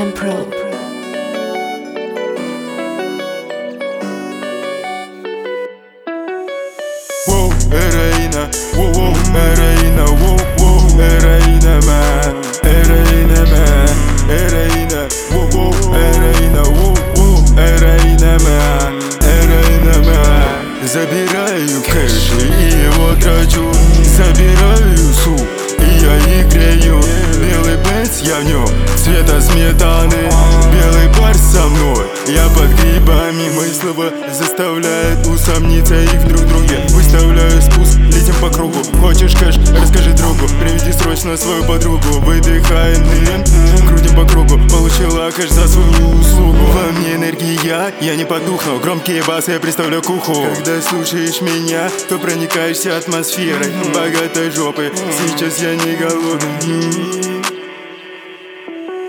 FM Pro. Wow, heroína, wow, wow, heroína, wow, wow, heroína, man, heroína, man, heroíна, wow, wow, heroíна, wow, wow, heroíна, man, heroíна, man. Забираю кэш и его трачу, забираю суп и я их грею. Белый Бенц, я в нем, цвета сметаны. Белый парь со мной, я под грибами. Мои слова заставляют усомниться их в друг друге. Выставляю спуск, летим по кругу. Хочешь кэш, расскажи другу. Приведи срочно свою подругу. Выдыхай дым, крутим по кругу. Получила кэш за свою услугу. Во мне энергия, я не потухну. Громкие басы, я представляю куху. Когда слушаешь меня, то проникаешься атмосферой богатой жопы. Сейчас я не голодный.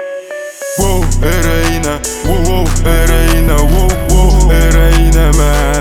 Воу, heroína, wow, wow, heroína, wow, wow, heroína, man.